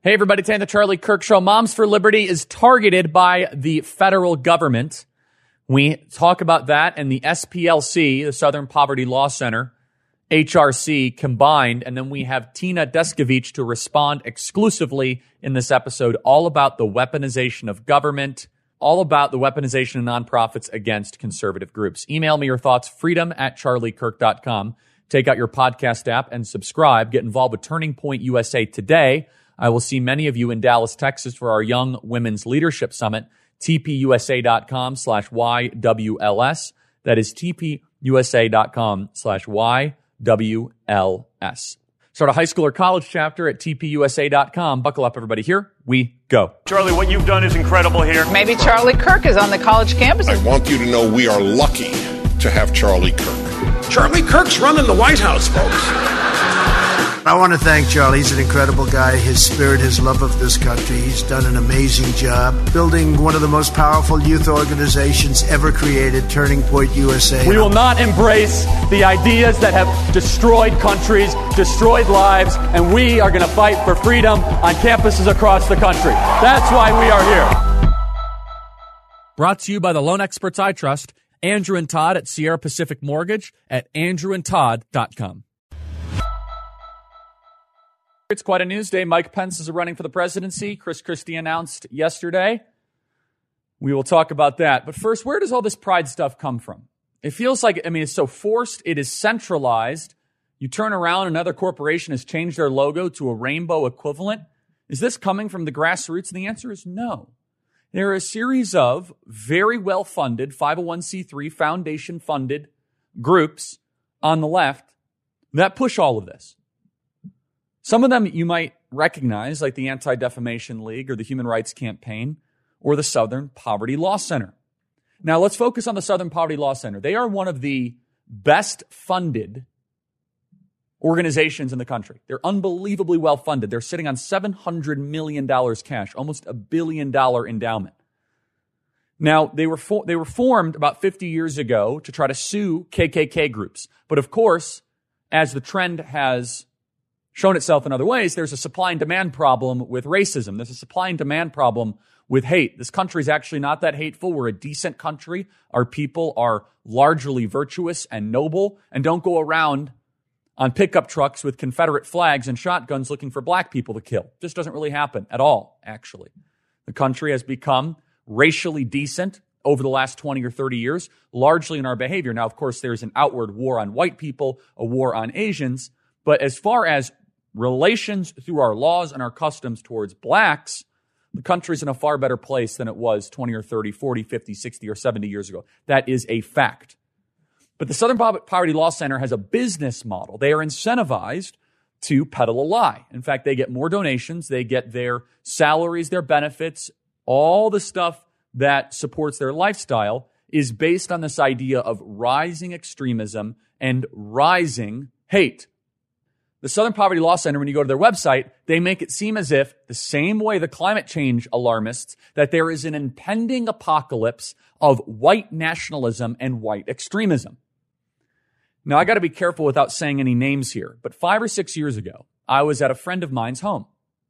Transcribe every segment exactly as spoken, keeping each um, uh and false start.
Hey, everybody, today on the Charlie Kirk Show, Moms for Liberty is targeted by the federal government. We talk about that and the S P L C, the Southern Poverty Law Center, H R C combined, and then we have Tina Descovich to respond exclusively in this episode, all about the weaponization of government, all about the weaponization of nonprofits against conservative groups. Email me your thoughts, freedom at charlie kirk dot com. Take out your podcast app and subscribe. Get involved with Turning Point U S A today. I will see many of you in Dallas, Texas for our Young Women's Leadership Summit, tpusa.com slash YWLS. That is tpusa.com slash YWLS. Start a high school or college chapter at t p u s a dot com. Buckle up, everybody. Here we go. Charlie, what you've done is incredible here. Maybe Charlie Kirk is on the college campus. I want you to know we are lucky to have Charlie Kirk. Charlie Kirk's running the White House, folks. I want to thank Charlie. He's an incredible guy. His spirit, his love of this country. He's done an amazing job building one of the most powerful youth organizations ever created, Turning Point U S A. We will not embrace the ideas that have destroyed countries, destroyed lives, and we are going to fight for freedom on campuses across the country. That's why we are here. Brought to you by the loan experts I trust, Andrew and Todd at Sierra Pacific Mortgage at andrew and todd dot com. It's quite a news day. Mike Pence is running for the presidency. Chris Christie announced yesterday. We will talk about that. But first, where does all this pride stuff come from? It feels like, I mean, it's so forced. It is centralized. You turn around, another corporation has changed their logo to a rainbow equivalent. Is this coming from the grassroots? And the answer is no. There are a series of very well-funded five oh one c three foundation-funded groups on the left that push all of this. Some of them you might recognize, like the Anti-Defamation League or the Human Rights Campaign or the Southern Poverty Law Center. Now, let's focus on the Southern Poverty Law Center. They are one of the best funded organizations in the country. They're unbelievably well funded. They're sitting on seven hundred million dollars cash, almost a billion dollar endowment. Now, they were fo- they were formed about fifty years ago to try to sue K K K groups. But of course, as the trend has shown itself in other ways, there's a supply and demand problem with racism. There's a supply and demand problem with hate. This country is actually not that hateful. We're a decent country. Our people are largely virtuous and noble and don't go around on pickup trucks with Confederate flags and shotguns looking for black people to kill. This doesn't really happen at all, actually. The country has become racially decent over the last twenty or thirty years, largely in our behavior. Now, of course, there's an outward war on white people, a war on Asians, but as far as relations through our laws and our customs towards blacks, the country's in a far better place than it was twenty or thirty, forty, fifty, sixty, or seventy years ago. That is a fact. But the Southern Poverty Law Center has a business model. They are incentivized to peddle a lie. In fact, they get more donations. They get their salaries, their benefits, all the stuff that supports their lifestyle is based on this idea of rising extremism and rising hate. The Southern Poverty Law Center, when you go to their website, they make it seem as if, the same way the climate change alarmists, that there is an impending apocalypse of white nationalism and white extremism. Now, I got to be careful without saying any names here, but five or six years ago, I was at a friend of mine's home.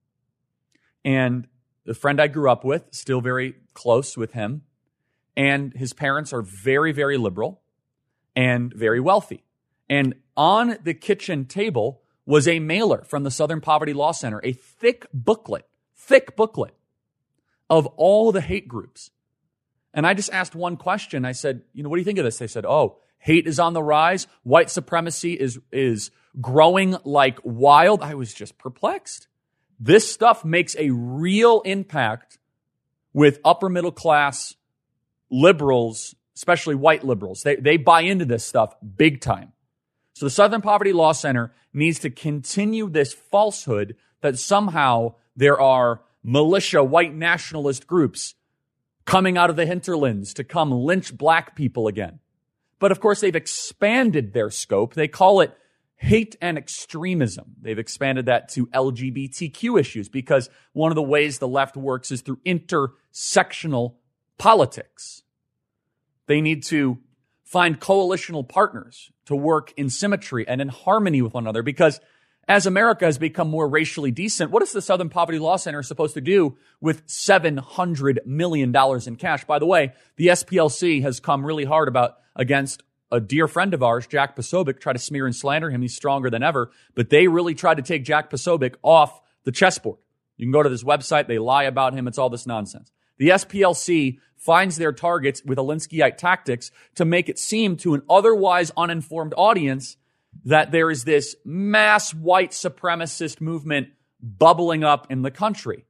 And the friend I grew up with, still very close with him, and his parents are very, very liberal and very wealthy. And on the kitchen table was a mailer from the Southern Poverty Law Center, a thick booklet, thick booklet of all the hate groups. And I just asked one question. I said, you know, what do you think of this? They said, oh, hate is on the rise. White supremacy is, is growing like wild. I was just perplexed. This stuff makes a real impact with upper middle class liberals, especially white liberals. They, they buy into this stuff big time. So the Southern Poverty Law Center needs to continue this falsehood that somehow there are militia white nationalist groups coming out of the hinterlands to come lynch black people again. But of course, they've expanded their scope. They call it hate and extremism. They've expanded that to L G B T Q issues because one of the ways the left works is through intersectional politics. They need to find coalitional partners to work in symmetry and in harmony with one another because as America has become more racially decent, what is the Southern Poverty Law Center supposed to do with seven hundred million dollars in cash? By the way, the S P L C has come really hard about against a dear friend of ours, Jack Posobiec, try to smear and slander him. He's stronger than ever, but they really tried to take Jack Posobiec off the chessboard. You can go to this website. They lie about him. It's all this nonsense. The S P L C finds their targets with Alinskyite tactics to make it seem to an otherwise uninformed audience that there is this mass white supremacist movement bubbling up in the country.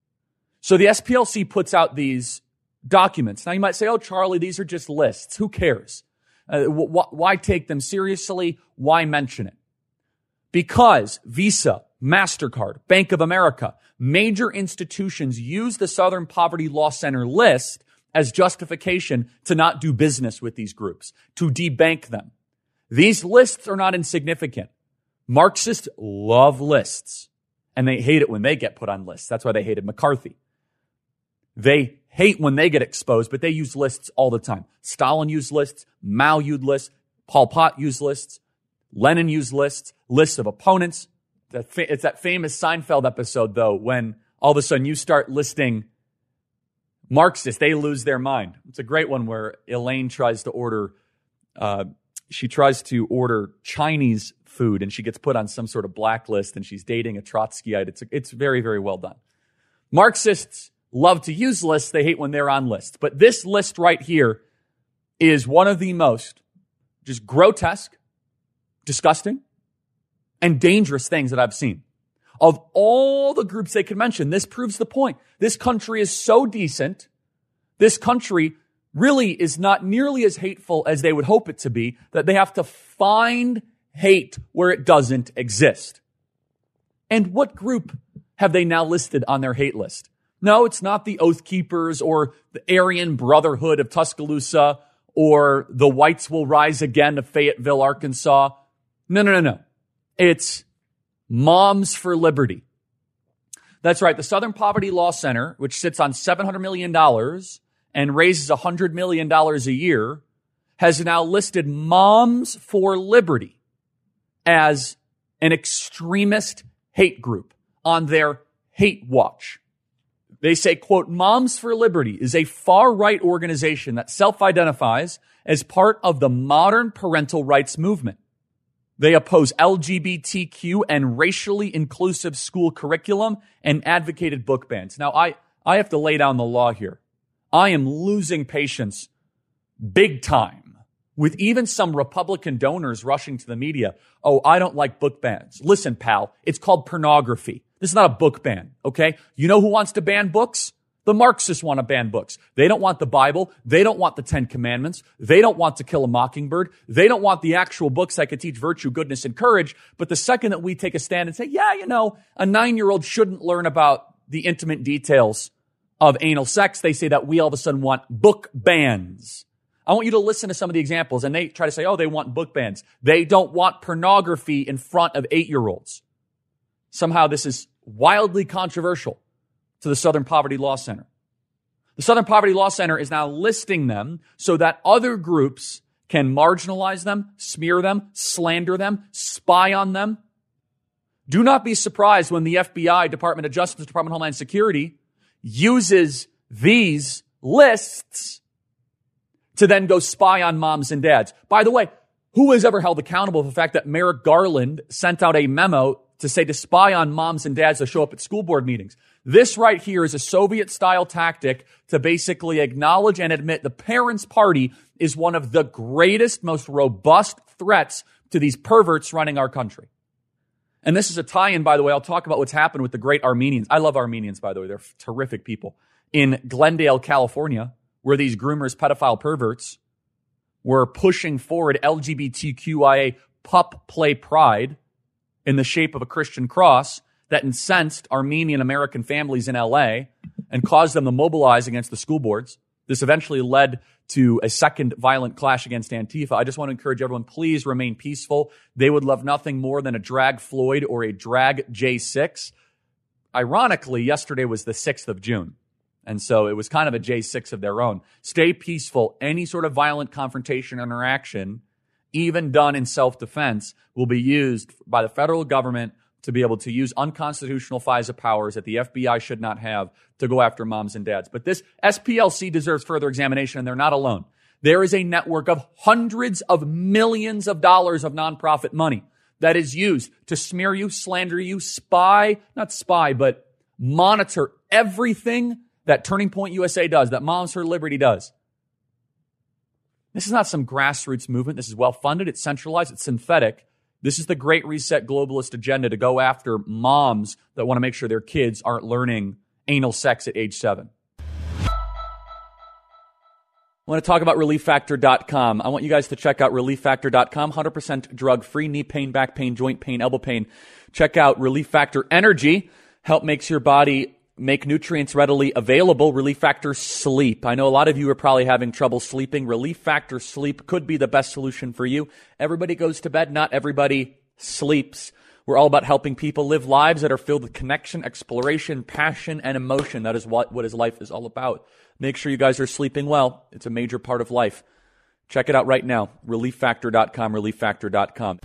So the S P L C puts out these documents. Now you might say, oh, Charlie, these are just lists. Who cares? Uh, wh- why take them seriously? Why mention it? Because Visa, MasterCard, Bank of America, major institutions use the Southern Poverty Law Center list as justification to not do business with these groups, to debank them. These lists are not insignificant. Marxists love lists, and they hate it when they get put on lists. That's why they hated McCarthy. They hate when they get exposed, but they use lists all the time. Stalin used lists, Mao used lists, Pol Pot used lists, Lenin used lists, lists of opponents. It's that famous Seinfeld episode, though, when all of a sudden you start listing Marxists, they lose their mind. It's a great one where Elaine tries to order, uh, she tries to order Chinese food, and she gets put on some sort of blacklist, and she's dating a Trotskyite. It's, it's very, very well done. Marxists love to use lists. They hate when they're on lists. But this list right here is one of the most just grotesque, disgusting, and dangerous things that I've seen. Of all the groups they could mention, this proves the point. This country is so decent. This country really is not nearly as hateful as they would hope it to be, that they have to find hate where it doesn't exist. And what group have they now listed on their hate list? No, it's not the Oath Keepers or the Aryan Brotherhood of Tuscaloosa or the Whites Will Rise Again of Fayetteville, Arkansas. No, no, no, no. It's Moms for Liberty. That's right. The Southern Poverty Law Center, which sits on seven hundred million dollars and raises one hundred million dollars a year, has now listed Moms for Liberty as an extremist hate group on their hate watch. They say, quote, Moms for Liberty is a far-right organization that self-identifies as part of the modern parental rights movement. They oppose L G B T Q and racially inclusive school curriculum and advocated book bans. Now, I, I have to lay down the law here. I am losing patience big time with even some Republican donors rushing to the media. Oh, I don't like book bans. Listen, pal, it's called pornography. This is not a book ban, okay? You know who wants to ban books? The Marxists want to ban books. They don't want the Bible. They don't want the Ten Commandments. They don't want To Kill a Mockingbird. They don't want the actual books that could teach virtue, goodness, and courage. But the second that we take a stand and say, yeah, you know, a nine-year-old shouldn't learn about the intimate details of anal sex, they say that we all of a sudden want book bans. I want you to listen to some of the examples, and they try to say, oh, they want book bans. They don't want pornography in front of eight-year-olds. Somehow this is wildly controversial to the Southern Poverty Law Center. The Southern Poverty Law Center is now listing them so that other groups can marginalize them, smear them, slander them, spy on them. Do not be surprised when the F B I, Department of Justice, Department of Homeland Security uses these lists to then go spy on moms and dads. By the way, who is ever held accountable for the fact that Merrick Garland sent out a memo to say to spy on moms and dads to show up at school board meetings? This right here is a Soviet-style tactic to basically acknowledge and admit the Parents' Party is one of the greatest, most robust threats to these perverts running our country. And this is a tie-in, by the way. I'll talk about what's happened with the great Armenians. I love Armenians, by the way. They're terrific people. In Glendale, California, where these groomers, pedophile perverts, were pushing forward L G B T Q I A pup play pride in the shape of a Christian cross that incensed Armenian American families in L A and caused them to mobilize against the school boards. This eventually led to a second violent clash against Antifa. I just want to encourage everyone, please remain peaceful. They would love nothing more than a drag Floyd or a drag J six. Ironically, yesterday was the sixth of June. And so it was kind of a J six of their own. Stay peaceful. Any sort of violent confrontation, interaction, even done in self-defense, will be used by the federal government to be able to use unconstitutional FISA powers that the F B I should not have to go after moms and dads. But this S P L C deserves further examination, and they're not alone. There is a network of hundreds of millions of dollars of nonprofit money that is used to smear you, slander you, spy, not spy, but monitor everything that Turning Point U S A does, that Moms for Liberty does. This is not some grassroots movement. This is well-funded. It's centralized. It's synthetic. This is the Great Reset globalist agenda to go after moms that want to make sure their kids aren't learning anal sex at age seven. I want to talk about relief factor dot com. I want you guys to check out relief factor dot com. one hundred percent drug-free, knee pain, back pain, joint pain, elbow pain. Check out Relief Factor Energy. Help makes your body make nutrients readily available. Relief Factor Sleep. I know a lot of you are probably having trouble sleeping. Relief Factor Sleep could be the best solution for you. Everybody goes to bed. Not everybody sleeps. We're all about helping people live lives that are filled with connection, exploration, passion, and emotion. That is what, what his life is all about. Make sure you guys are sleeping well. It's a major part of life. Check it out right now. relief factor dot com, relief factor dot com.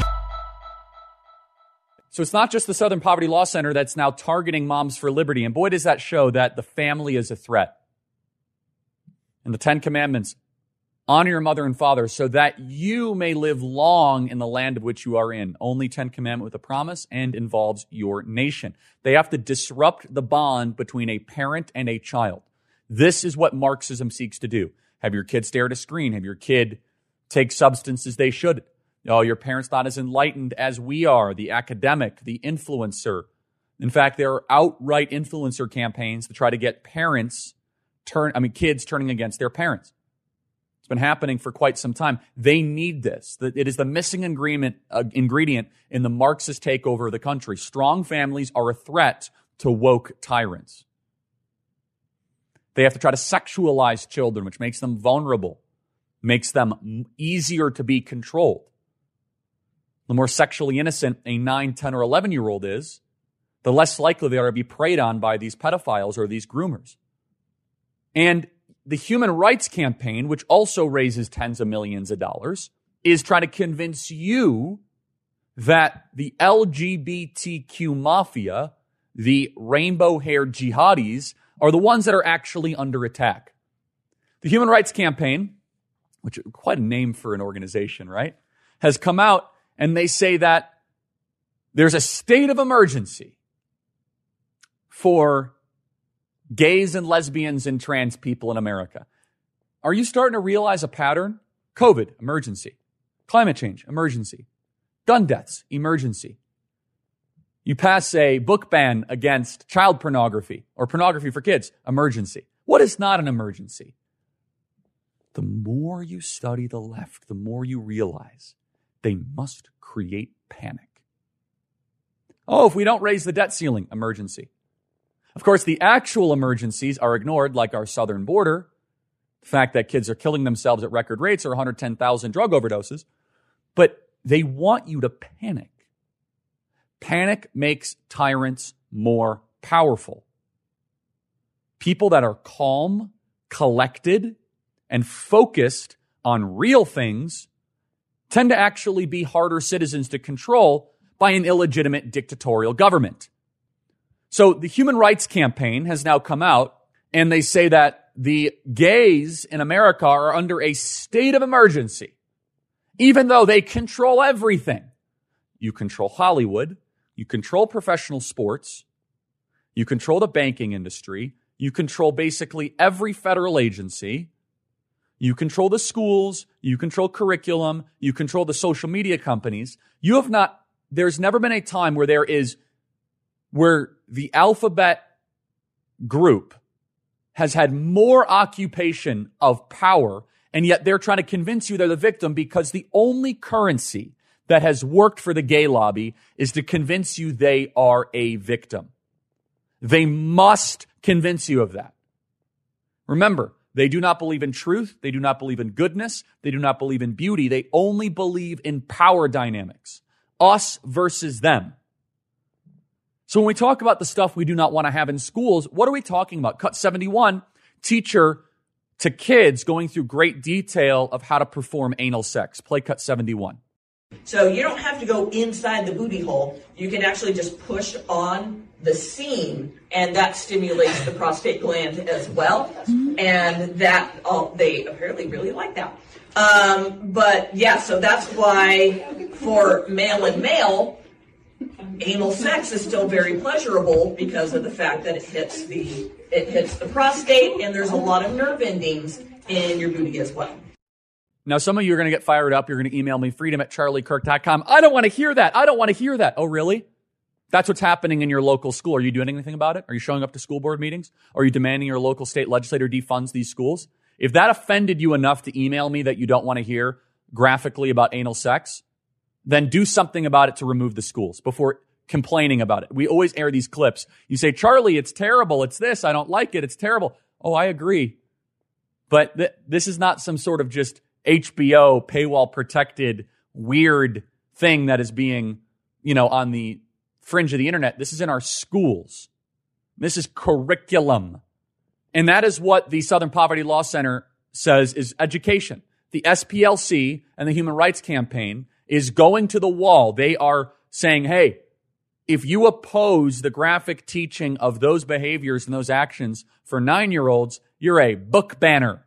So it's not just the Southern Poverty Law Center that's now targeting Moms for Liberty. And boy, does that show that the family is a threat. And the Ten Commandments, honor your mother and father so that you may live long in the land of which you are in. Only Ten Commandment with a promise and involves your nation. They have to disrupt the bond between a parent and a child. This is what Marxism seeks to do. Have your kid stare at a screen. Have your kid take substances they should. Oh, your parent's not as enlightened as we are, the academic, the influencer. In fact, there are outright influencer campaigns to try to get parents turn, I mean, kids turning against their parents. It's been happening for quite some time. They need this. It is the missing ingredient, uh, ingredient in the Marxist takeover of the country. Strong families are a threat to woke tyrants. They have to try to sexualize children, which makes them vulnerable, makes them easier to be controlled. The more sexually innocent a nine, ten, or eleven-year-old is, the less likely they are to be preyed on by these pedophiles or these groomers. And the Human Rights Campaign, which also raises tens of millions of dollars, is trying to convince you that the L G B T Q mafia, the rainbow-haired jihadis, are the ones that are actually under attack. The Human Rights Campaign, which is quite a name for an organization, right, has come out and they say that there's a state of emergency for gays and lesbians and trans people in America. Are you starting to realize a pattern? COVID, emergency. Climate change, emergency. Gun deaths, emergency. You pass a book ban against child pornography or pornography for kids, emergency. What is not an emergency? The more you study the left, the more you realize they must create panic. Oh, if we don't raise the debt ceiling, emergency. Of course, the actual emergencies are ignored, like our southern border, the fact that kids are killing themselves at record rates or one hundred ten thousand drug overdoses, but they want you to panic. Panic makes tyrants more powerful. People that are calm, collected, and focused on real things tend to actually be harder citizens to control by an illegitimate dictatorial government. So the Human Rights Campaign has now come out and they say that the gays in America are under a state of emergency, even though they control everything. You control Hollywood. You control professional sports. You control the banking industry. You control basically every federal agency. You control the schools. You control curriculum. You control the social media companies. You have not, there's never been a time where there is, where the alphabet group has had more occupation of power, and yet they're trying to convince you they're the victim because the only currency that has worked for the gay lobby is to convince you they are a victim. They must convince you of that. Remember, they do not believe in truth. They do not believe in goodness. They do not believe in beauty. They only believe in power dynamics. Us versus them. So when we talk about the stuff we do not want to have in schools, what are we talking about? Cut seventy-one, teacher to kids going through great detail of how to perform anal sex. Play cut seventy-one. So you don't have to go inside the booty hole. You can actually just push on the seam, and that stimulates the prostate gland as well. And that, oh, they apparently really like that. Um, but yeah, so that's why for male and male, anal sex is still very pleasurable because of the fact that it hits the it hits the prostate, and there's a lot of nerve endings in your booty as well. Now, some of you are going to get fired up. You're going to email me, freedom at charlie kirk dot com. I don't want to hear that. I don't want to hear that. Oh, really? That's what's happening in your local school. Are you doing anything about it? Are you showing up to school board meetings? Are you demanding your local state legislator defunds these schools? If that offended you enough to email me that you don't want to hear graphically about anal sex, then do something about it to remove the schools before complaining about it. We always air these clips. You say, Charlie, it's terrible. It's this. I don't like it. It's terrible. Oh, I agree. But th- this is not some sort of just H B O paywall protected weird thing that is being, you know, on the fringe of the internet. This is in our schools. This is curriculum. And that is what the Southern Poverty Law Center says is education. The S P L C and the Human Rights Campaign is going to the wall. They are saying, hey, if you oppose the graphic teaching of those behaviors and those actions for nine-year-olds, you're a book banner.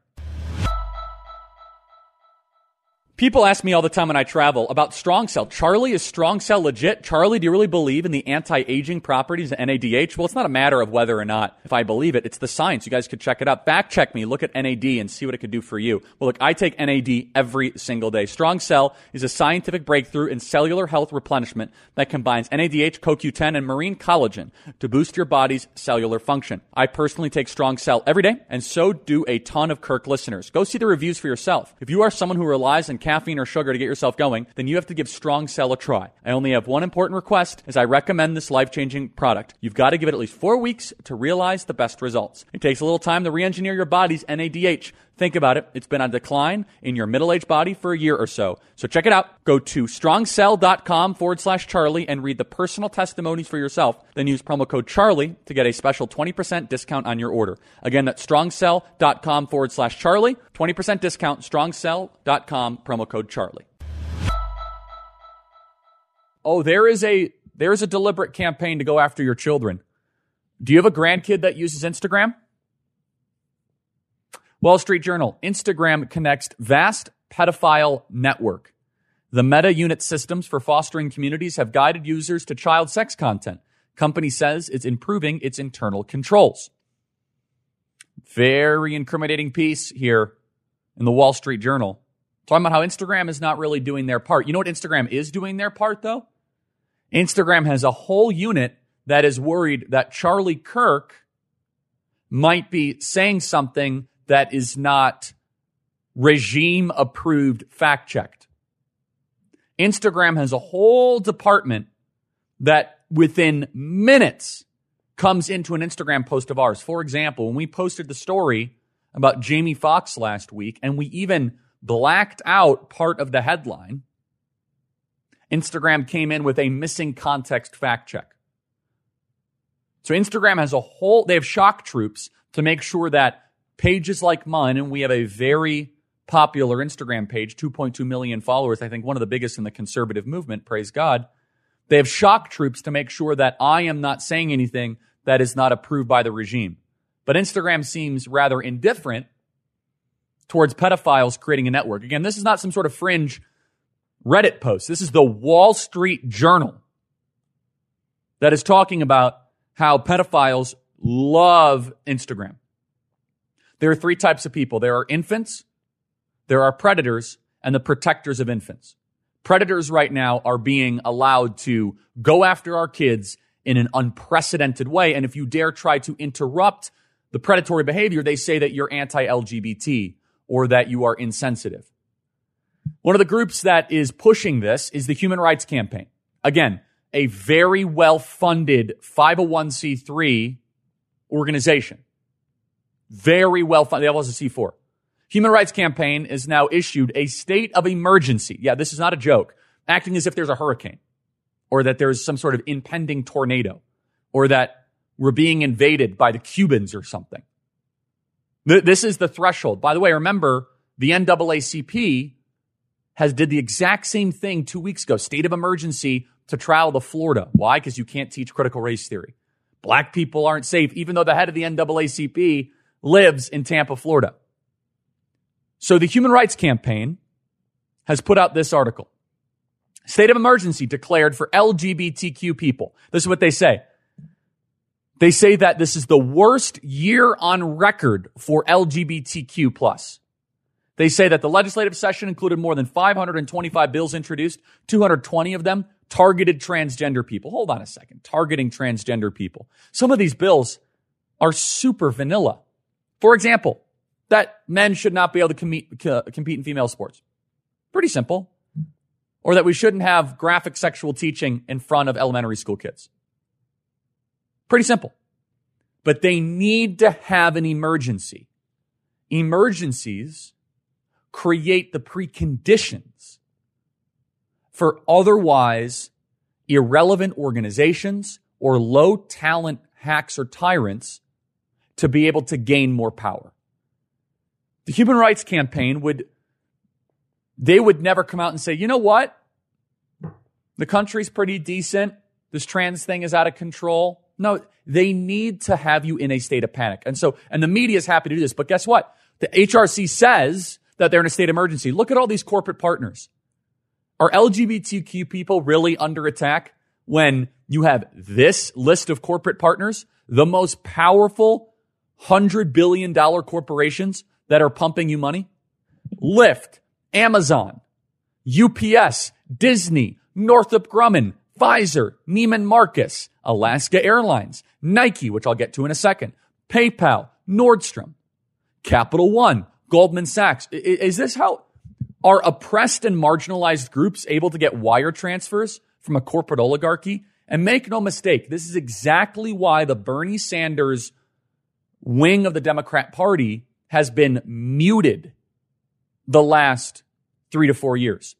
People ask me all the time when I travel about Strong Cell. Charlie, is Strong Cell legit? Charlie, do you really believe in the anti-aging properties of N A D H? Well, it's not a matter of whether or not if I believe it. It's the science. You guys could check it out. Fact check me. Look at N A D and see what it could do for you. Well, look, I take N A D every single day. Strong Cell is a scientific breakthrough in cellular health replenishment that combines N A D H, C O Q ten, and marine collagen to boost your body's cellular function. I personally take Strong Cell every day, and so do a ton of Kirk listeners. Go see the reviews for yourself. If you are someone who relies on caffeine or sugar to get yourself going, then you have to give Strong Cell a try. I only have one important request as I recommend this life-changing product. You've got to give it at least four weeks to realize the best results. It takes a little time to re-engineer your body's N A D H. Think about it. It's been on decline in your middle-aged body for a year or so. So check it out. Go to strongcell.com forward slash Charlie and read the personal testimonies for yourself. Then use promo code Charlie to get a special twenty percent discount on your order. Again, that's strongcell.com forward slash Charlie. twenty percent discount, strongcell.com, promo code Charlie. Oh, there is a there is a deliberate campaign to go after your children. Do you have a grandkid that uses Instagram? Wall Street Journal, Instagram connects vast pedophile network. The Meta unit systems for fostering communities have guided users to child sex content. Company says it's improving its internal controls. Very incriminating piece here in the Wall Street Journal. Talking about how Instagram is not really doing their part. You know what Instagram is doing their part, though? Instagram has a whole unit that is worried that Charlie Kirk might be saying something that is not regime-approved, fact-checked. Instagram has a whole department that within minutes comes into an Instagram post of ours. For example, when we posted the story about Jamie Foxx last week, and we even blacked out part of the headline, Instagram came in with a missing context fact check. So Instagram has a whole, they have shock troops to make sure that pages like mine, and we have a very popular Instagram page, two point two million followers, I think one of the biggest in the conservative movement, praise God. They have shock troops to make sure that I am not saying anything that is not approved by the regime. But Instagram seems rather indifferent towards pedophiles creating a network. Again, this is not some sort of fringe Reddit post. This is the Wall Street Journal that is talking about how pedophiles love Instagram. There are three types of people. There are infants, there are predators, and the protectors of infants. Predators right now are being allowed to go after our kids in an unprecedented way. And if you dare try to interrupt the predatory behavior, they say that you're anti-L G B T or that you are insensitive. One of the groups that is pushing this is the Human Rights Campaign. Again, a very well-funded five oh one c three organization. Very well-funded. They have also C four. Human Rights Campaign has now issued a state of emergency. Yeah, this is not a joke. Acting as if there's a hurricane or that there's some sort of impending tornado or that we're being invaded by the Cubans or something. This is the threshold. By the way, remember, the N double A C P has did the exact same thing two weeks ago. State of emergency to travel to Florida. Why? Because you can't teach critical race theory. Black people aren't safe, even though the head of the N double A C P lives in Tampa, Florida. So the Human Rights Campaign has put out this article. State of emergency declared for L G B T Q people. This is what they say. They say that this is the worst year on record for L G B T Q plus. They say that the legislative session included more than five hundred twenty-five bills introduced, two hundred twenty of them targeted transgender people. Hold on a second. Targeting transgender people. Some of these bills are super vanilla. For example, that men should not be able to compete, uh, compete in female sports. Pretty simple. Or that we shouldn't have graphic sexual teaching in front of elementary school kids. Pretty simple. But they need to have an emergency. Emergencies create the preconditions for otherwise irrelevant organizations or low talent hacks or tyrants to be able to gain more power. The Human Rights Campaign would, they would never come out and say, you know what? The country's pretty decent. This trans thing is out of control. No, they need to have you in a state of panic. And so, and the media is happy to do this, but guess what? The H R C says that they're in a state of emergency. Look at all these corporate partners. Are L G B T Q people really under attack when you have this list of corporate partners, the most powerful one hundred billion dollars corporations that are pumping you money? Lyft, Amazon, U P S, Disney, Northrop Grumman, Pfizer, Neiman Marcus, Alaska Airlines, Nike, which I'll get to in a second, PayPal, Nordstrom, Capital One, Goldman Sachs. Is this how are oppressed and marginalized groups able to get wire transfers from a corporate oligarchy? And make no mistake, this is exactly why the Bernie Sanders wing of the Democrat Party has been muted the last three to four years.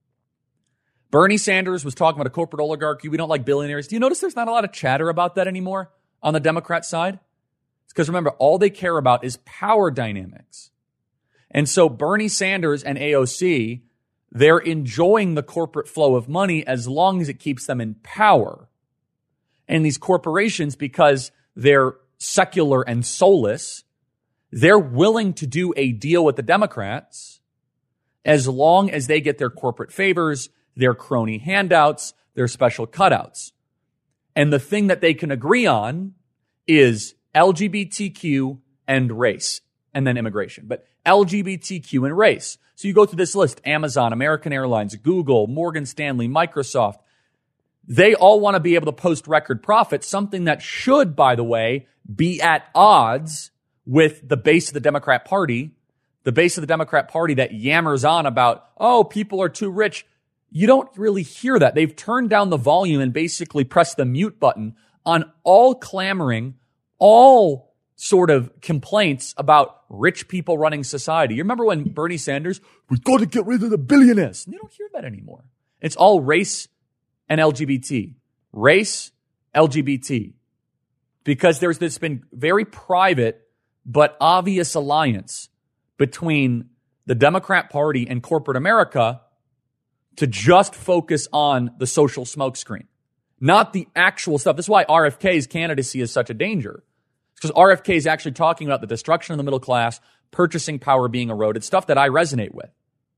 Bernie Sanders was talking about a corporate oligarchy. We don't like billionaires. Do you notice there's not a lot of chatter about that anymore on the Democrat side? It's because, remember, all they care about is power dynamics. And so Bernie Sanders and A O C, they're enjoying the corporate flow of money as long as it keeps them in power. And these corporations, because they're secular and soulless, they're willing to do a deal with the Democrats as long as they get their corporate favors, their crony handouts, their special cutouts. And the thing that they can agree on is L G B T Q and race, and then immigration. But L G B T Q and race. So you go through this list, Amazon, American Airlines, Google, Morgan Stanley, Microsoft. They all want to be able to post record profits, something that should, by the way, be at odds with the base of the Democrat Party, the base of the Democrat Party that yammers on about, oh, people are too rich. You don't really hear that. They've turned down the volume and basically pressed the mute button on all clamoring, all sort of complaints about rich people running society. You remember when Bernie Sanders, we've got to get rid of the billionaires. And you don't hear that anymore. It's all race and L G B T. Race, L G B T. Because there's this been very private but obvious alliance between the Democrat Party and corporate America to just focus on the social smokescreen, not the actual stuff. This is why R F K's candidacy is such a danger. Because R F K is actually talking about the destruction of the middle class, purchasing power being eroded, stuff that I resonate with,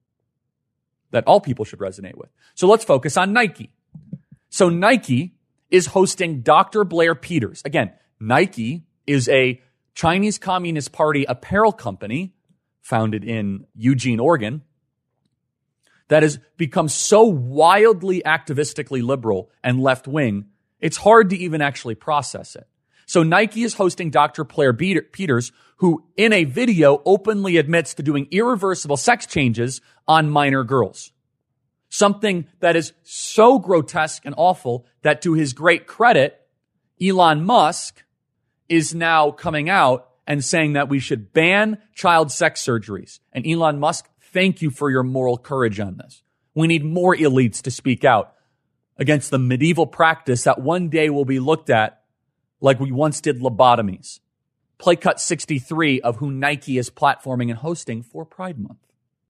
that all people should resonate with. So let's focus on Nike. So Nike is hosting Doctor Blair Peters. Again, Nike is a Chinese Communist Party apparel company founded in Eugene, Oregon, that has become so wildly activistically liberal and left-wing, it's hard to even actually process it. So Nike is hosting Doctor Blair Peters, who in a video openly admits to doing irreversible sex changes on minor girls. Something that is so grotesque and awful that, to his great credit, Elon Musk is now coming out and saying that we should ban child sex surgeries. And Elon Musk, thank you for your moral courage on this. We need more elites to speak out against the medieval practice that one day will be looked at like we once did lobotomies. Play cut sixty-three of who Nike is platforming and hosting for Pride Month.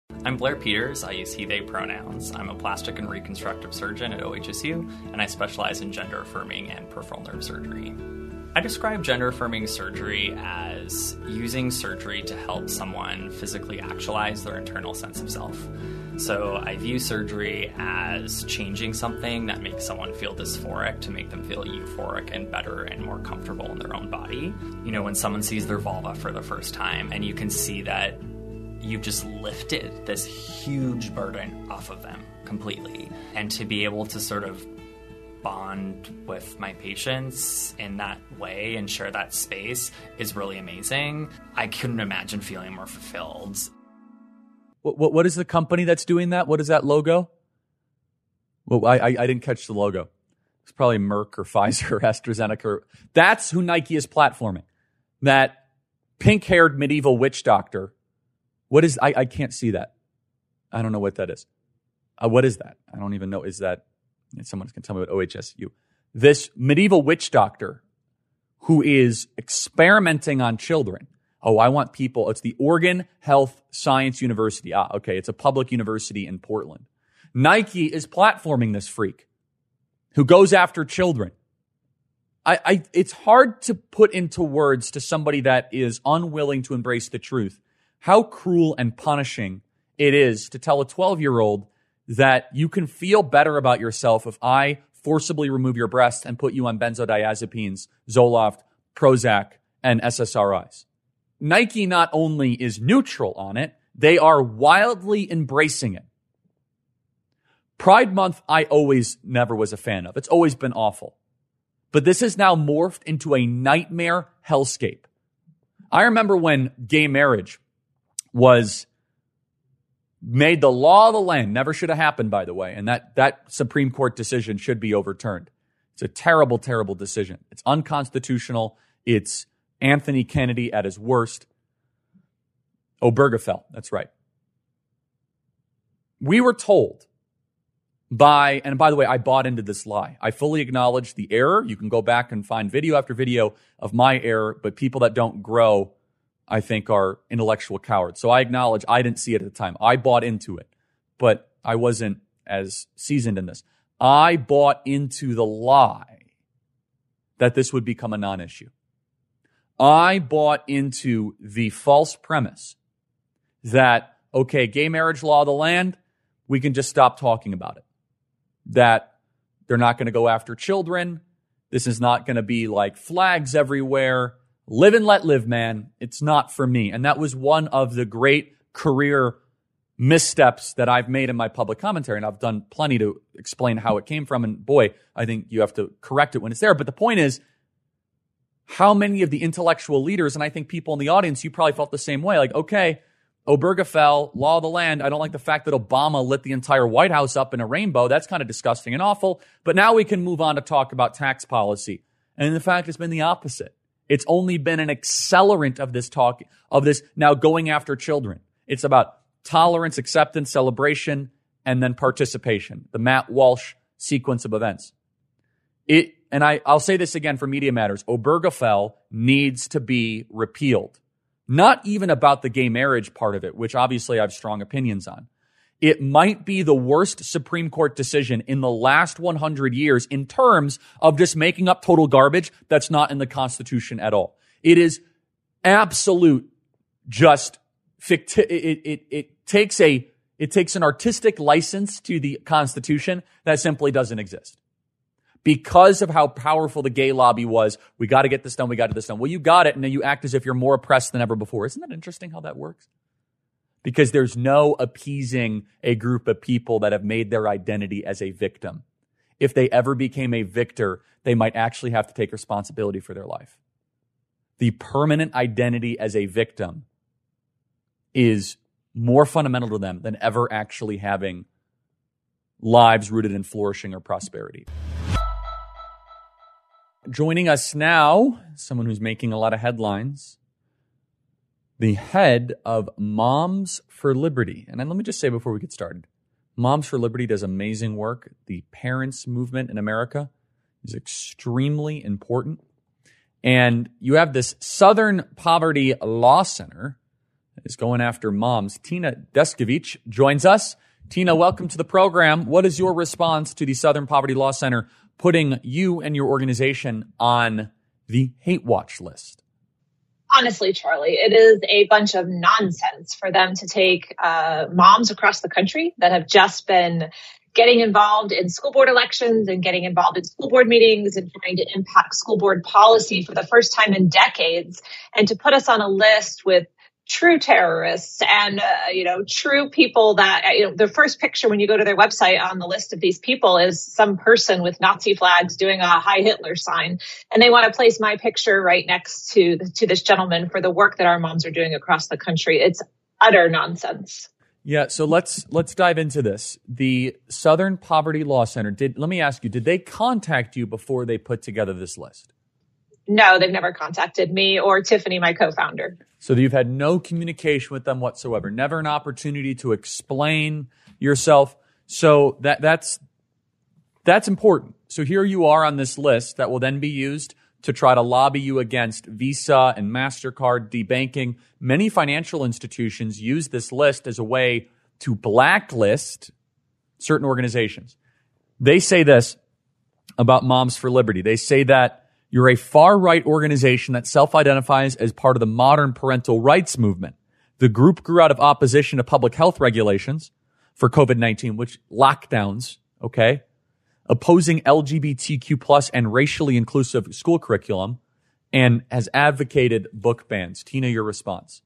I'm Blair Peters. I use he, they pronouns. I'm a plastic and reconstructive surgeon at O H S U, and I specialize in gender-affirming and peripheral nerve surgery. I describe gender-affirming surgery as using surgery to help someone physically actualize their internal sense of self. So I view surgery as changing something that makes someone feel dysphoric to make them feel euphoric and better and more comfortable in their own body. You know, when someone sees their vulva for the first time and you can see that you've just lifted this huge burden off of them completely. And to be able to sort of bond with my patients in that way and share that space is really amazing. I couldn't imagine feeling more fulfilled. What, what, what is the company that's doing that? What is that logo? Well, I, I, I didn't catch the logo. It's probably Merck or Pfizer or AstraZeneca. That's who Nike is platforming. That pink-haired medieval witch doctor. What is, I, I can't see that. I don't know what that is. Uh, what is that? I don't even know. Is that, someone can tell me about O H S U. This medieval witch doctor who is experimenting on children. Oh, I want people, it's the Oregon Health Science University. Ah, okay, it's a public university in Portland. Nike is platforming this freak who goes after children. I, I, it's hard to put into words to somebody that is unwilling to embrace the truth how cruel and punishing it is to tell a twelve-year-old that you can feel better about yourself if I forcibly remove your breast and put you on benzodiazepines, Zoloft, Prozac, and S S R Is. Nike not only is neutral on it, they are wildly embracing it. Pride Month, I always never was a fan of. It's always been awful. But this has now morphed into a nightmare hellscape. I remember when gay marriage was made the law of the land. Never should have happened, by the way. And that, that Supreme Court decision should be overturned. It's a terrible, terrible decision. It's unconstitutional. It's Anthony Kennedy at his worst. Obergefell, that's right. We were told by, and by the way, I bought into this lie. I fully acknowledge the error. You can go back and find video after video of my error, but people that don't grow, I think, are intellectual cowards. So I acknowledge I didn't see it at the time. I bought into it, but I wasn't as seasoned in this. I bought into the lie that this would become a non-issue. I bought into the false premise that, okay, gay marriage law of the land, we can just stop talking about it. That they're not going to go after children. This is not going to be like flags everywhere. Live and let live, man. It's not for me. And that was one of the great career missteps that I've made in my public commentary. And I've done plenty to explain how it came from. And boy, I think you have to correct it when it's there. But the point is, how many of the intellectual leaders, and I think people in the audience, you probably felt the same way. Like, okay, Obergefell, law of the land. I don't like the fact that Obama lit the entire White House up in a rainbow. That's kind of disgusting and awful. But now we can move on to talk about tax policy. And in fact, it's been the opposite. It's only been an accelerant of this talk, of this now going after children. It's about tolerance, acceptance, celebration, and then participation. The Matt Walsh sequence of events. It, and I, I'll say this again for Media Matters. Obergefell needs to be repealed. Not even about the gay marriage part of it, which obviously I have strong opinions on. It might be the worst Supreme Court decision in the last one hundred years in terms of just making up total garbage that's not in the Constitution at all. It is absolute just ficti- it, it, it takes a, it takes an artistic license to the Constitution that simply doesn't exist. Because of how powerful the gay lobby was, we got to get this done, we got to get this done. Well, you got it, and then you act as if you're more oppressed than ever before. Isn't that interesting how that works? Because there's no appeasing a group of people that have made their identity as a victim. If they ever became a victor, they might actually have to take responsibility for their life. The permanent identity as a victim is more fundamental to them than ever actually having lives rooted in flourishing or prosperity. Joining us now, someone who's making a lot of headlines, the head of Moms for Liberty. And then let me just say before we get started, Moms for Liberty does amazing work. The parents movement in America is extremely important. And you have this Southern Poverty Law Center is going after moms. Tina Descovich joins us. Tina, welcome to the program. What is your response to the Southern Poverty Law Center putting you and your organization on the hate watch list? Honestly, Charlie, it is a bunch of nonsense for them to take uh, moms across the country that have just been getting involved in school board elections and getting involved in school board meetings and trying to impact school board policy for the first time in decades, and to put us on a list with true terrorists and, uh, you know, true people that, you know, the first picture when you go to their website on the list of these people is some person with Nazi flags doing a Heil Hitler sign. And they want to place my picture right next to, to this gentleman for the work that our moms are doing across the country. It's utter nonsense. Yeah. So let's, let's dive into this. The Southern Poverty Law Center did, let me ask you, did they contact you before they put together this list? No, they've never contacted me or Tiffany, my co-founder. So you've had no communication with them whatsoever, never an opportunity to explain yourself. So that that's that's important. So here you are on this list that will then be used to try to lobby you against Visa and MasterCard debanking. Many financial institutions use this list as a way to blacklist certain organizations. They say this about Moms for Liberty. They say that you're a far-right organization that self-identifies as part of the modern parental rights movement. The group grew out of opposition to public health regulations for COVID nineteen, which lockdowns, okay, opposing L G B T Q plus and racially inclusive school curriculum, and has advocated book bans. Tina, your response.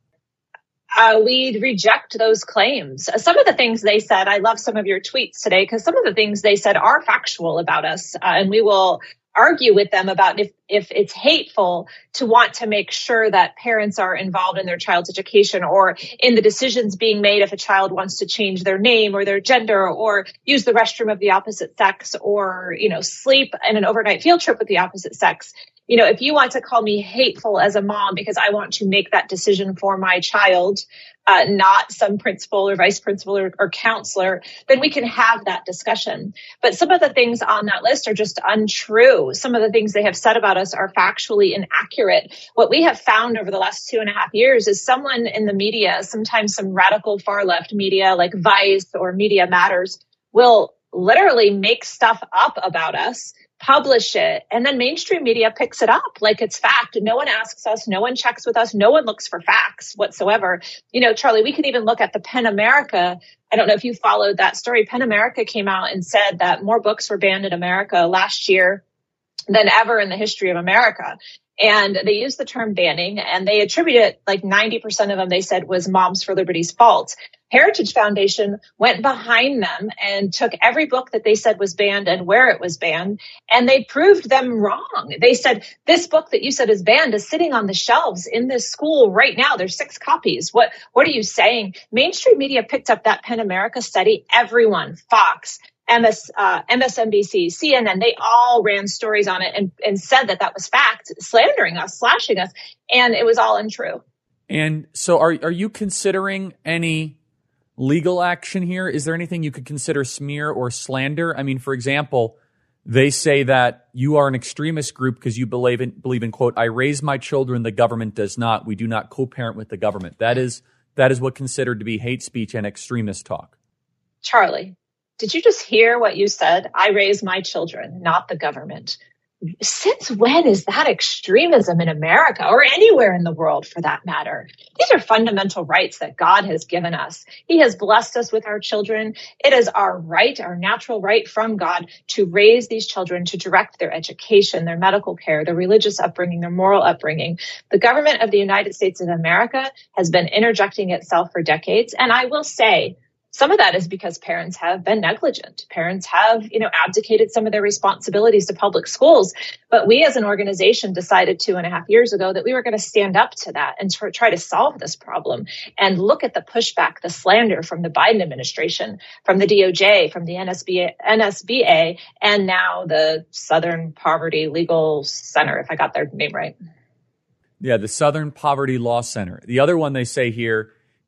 Uh, we reject those claims. Some of the things they said, I love some of your tweets today, because some of the things they said are factual about us, uh, and we will argue with them about if, if it's hateful to want to make sure that parents are involved in their child's education or in the decisions being made if a child wants to change their name or their gender or use the restroom of the opposite sex or, you know, sleep in an overnight field trip with the opposite sex. You know, if you want to call me hateful as a mom because I want to make that decision for my child, uh, not some principal or vice principal or, or counselor, then we can have that discussion. But some of the things on that list are just untrue. Some of the things they have said about us are factually inaccurate. What we have found over the last two and a half years is someone in the media, sometimes some radical far left media like Vice or Media Matters, will literally make stuff up about us, publish it, and then mainstream media picks it up like it's fact. No one asks us, no one checks with us, no one looks for facts whatsoever. You know, Charlie, we could even look at the PEN America. I don't know if you followed that story. PEN America came out and said that more books were banned in America last year than ever in the history of America. And they used the term banning, and they attribute it, like ninety percent of them, they said, was Moms for Liberty's fault. Heritage Foundation went behind them and took every book that they said was banned and where it was banned, and they proved them wrong. They said, this book that you said is banned is sitting on the shelves in this school right now. There's six copies. What, what are you saying? Mainstream media picked up that PEN America study. Everyone, Fox, M S, uh, M S N B C, C N N, they all ran stories on it and, and said that that was fact, slandering us, slashing us, and it was all untrue. And so are are you considering any legal action here? Is there anything you could consider smear or slander? I mean, for example, they say that you are an extremist group because you believe in, believe in, quote, I raise my children, the government does not. We do not co-parent with the government. That is that is what considered to be hate speech and extremist talk. Charlie, did you just hear what you said? I raise my children, not the government. Since when is that extremism in America or anywhere in the world for that matter? These are fundamental rights that God has given us. He has blessed us with our children. It is our right, our natural right from God to raise these children, to direct their education, their medical care, their religious upbringing, their moral upbringing. The government of the United States of America has been interjecting itself for decades. And I will say, some of that is because parents have been negligent. Parents have, you know, abdicated some of their responsibilities to public schools. But we as an organization decided two and a half years ago that we were going to stand up to that and tr- try to solve this problem and look at the pushback, the slander from the Biden administration, from the D O J, from the N S B A, N S B A, and now the Southern Poverty Legal Center, if I got their name right. Yeah, the Southern Poverty Law Center. The other one they say here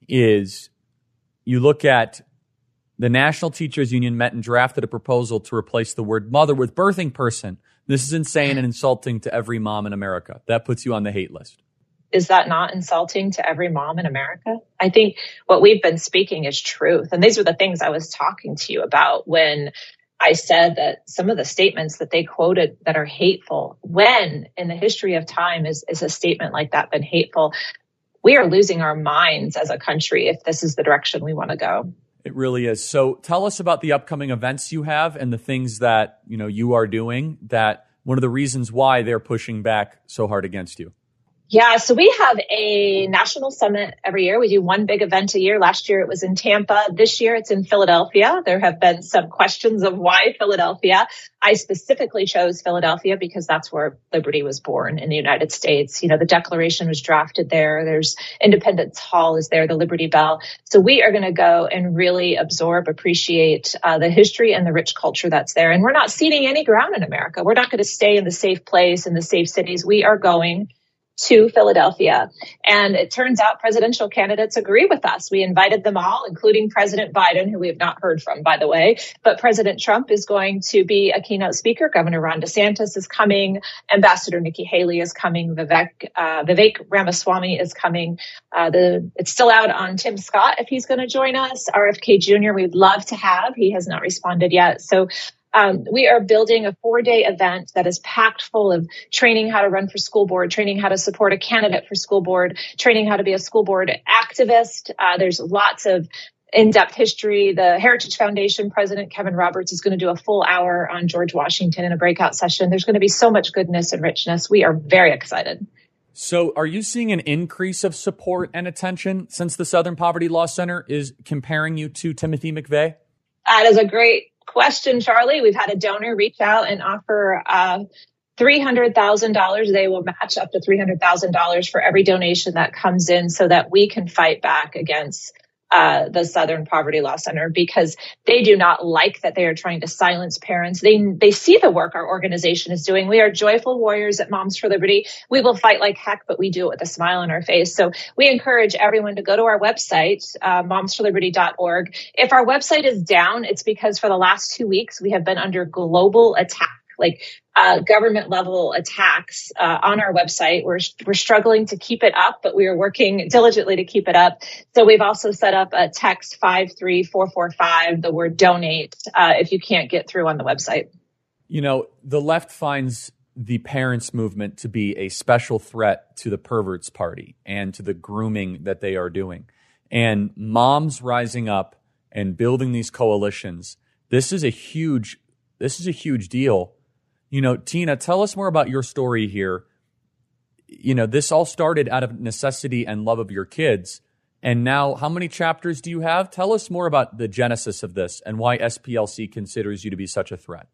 is, you look at the National Teachers Union met and drafted a proposal to replace the word mother with birthing person. This is insane and insulting to every mom in America. That puts you on the hate list. Is that not insulting to every mom in America? I think what we've been speaking is truth. And these are the things I was talking to you about when I said that some of the statements that they quoted that are hateful, when in the history of time is, is a statement like that been hateful? We are losing our minds as a country if this is the direction we want to go. It really is. So tell us about the upcoming events you have and the things that, you know, you are doing, that one of the reasons why they're pushing back so hard against you. Yeah, so we have a national summit every year. We do one big event a year. Last year it was in Tampa. This year it's in Philadelphia. There have been some questions of why Philadelphia. I specifically chose Philadelphia because that's where liberty was born in the United States. You know, the Declaration was drafted there. There's Independence Hall is there, the Liberty Bell. So we are going to go and really absorb, appreciate uh, the history and the rich culture that's there. And we're not ceding any ground in America. We're not going to stay in the safe place, in the safe cities. We are going to Philadelphia. And it turns out presidential candidates agree with us. We invited them all, including President Biden, who we have not heard from, by the way. But President Trump is going to be a keynote speaker. Governor Ron DeSantis is coming. Ambassador Nikki Haley is coming. Vivek, uh, Vivek Ramaswamy is coming. Uh, the, it's still out on Tim Scott if he's going to join us. R F K Junior we'd love to have. He has not responded yet. So Um, we are building a four-day event that is packed full of training how to run for school board, training how to support a candidate for school board, training how to be a school board activist. Uh, there's lots of in-depth history. The Heritage Foundation president, Kevin Roberts, is going to do a full hour on George Washington in a breakout session. There's going to be so much goodness and richness. We are very excited. So are you seeing an increase of support and attention since the Southern Poverty Law Center is comparing you to Timothy McVeigh? That is a great question, Charlie. We've had a donor reach out and offer uh, three hundred thousand dollars. They will match up to three hundred thousand dollars for every donation that comes in so that we can fight back against uh, the Southern Poverty Law Center, because they do not like that they are trying to silence parents. They they see the work our organization is doing. We are joyful warriors at Moms for Liberty. We will fight like heck, but we do it with a smile on our face. So we encourage everyone to go to our website, uh, moms for liberty dot org. If our website is down, it's because for the last two weeks, we have been under global attack. Like uh, government level attacks uh, on our website. We're we're struggling to keep it up, but we are working diligently to keep it up. So we've also set up a text five three four four five, the word donate, uh, if you can't get through on the website. You know, the left finds the parents' movement to be a special threat to the perverts party and to the grooming that they are doing. And moms rising up and building these coalitions, this is a huge, this is a huge deal. You know, Tina, tell us more about your story here. You know, this all started out of necessity and love of your kids. And now, how many chapters do you have? Tell us more about the genesis of this and why S P L C considers you to be such a threat.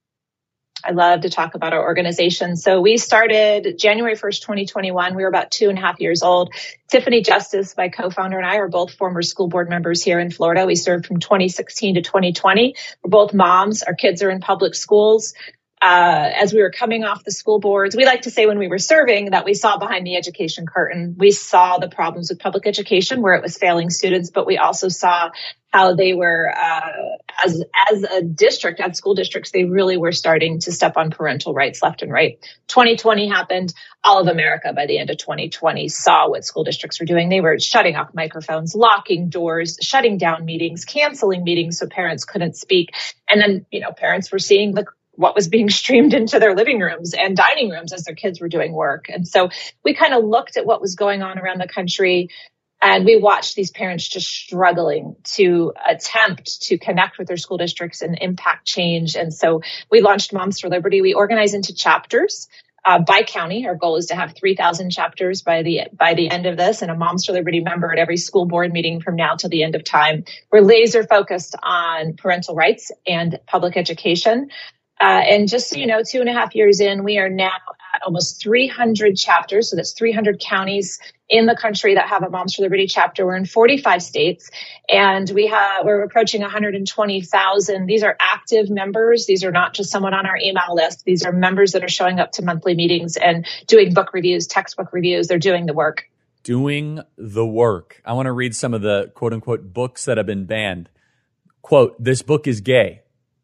I love to talk about our organization. So we started January first, twenty twenty-one. We were about two and a half years old. Tiffany Justice, my co-founder, and I are both former school board members here in Florida. We served from twenty sixteen to twenty twenty. We're both moms. Our kids are in public schools. Uh, as we were coming off the school boards, we like to say when we were serving that we saw behind the education curtain. We saw the problems with public education where it was failing students, but we also saw how they were, uh, as as a district, as school districts, they really were starting to step on parental rights left and right. twenty twenty happened. All of America by the end of twenty twenty saw what school districts were doing. They were shutting off microphones, locking doors, shutting down meetings, canceling meetings so parents couldn't speak. And then, you know, parents were seeing the what was being streamed into their living rooms and dining rooms as their kids were doing work. And so we kind of looked at what was going on around the country, and we watched these parents just struggling to attempt to connect with their school districts and impact change. And so we launched Moms for Liberty. We organize into chapters uh, by county. Our goal is to have three thousand chapters by the by the end of this, and a Moms for Liberty member at every school board meeting from now till the end of time. We're laser focused on parental rights and public education. Uh, and just so you know, two and a half years in, we are now at almost three hundred chapters. So that's three hundred counties in the country that have a Moms for Liberty chapter. We're in forty-five states, and we have, we're approaching one hundred twenty thousand. These are active members. These are not just someone on our email list. These are members that are showing up to monthly meetings and doing book reviews, textbook reviews. They're doing the work. Doing the work. I want to read some of the quote unquote books that have been banned. Quote, "This book is gay."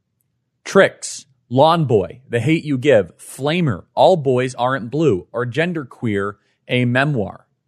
Tricks. Lawn Boy, The Hate You Give, Flamer, All Boys Aren't Blue, or Genderqueer, a memoir.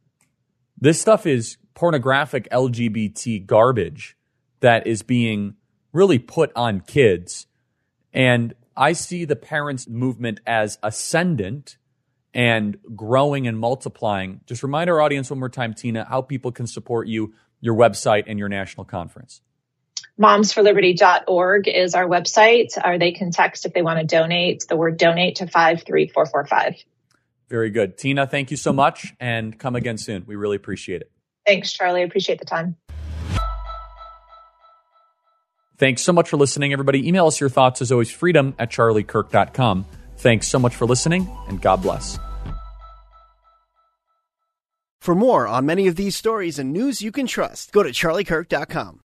This stuff is pornographic L G B T garbage that is being really put on kids. And I see the parents' movement as ascendant and growing and multiplying. Just remind our audience one more time, Tina, how people can support you, your website, and your national conference. moms for liberty dot org is our website, or they can text if they want to donate the word donate to five three four four five. Very good. Tina, thank you so much, and come again soon. We really appreciate it. Thanks, Charlie. I appreciate the time. Thanks so much for listening, everybody. Email us your thoughts, as always, freedom at charlie kirk dot com. Thanks so much for listening, and God bless. For more on many of these stories and news you can trust, go to charlie kirk dot com.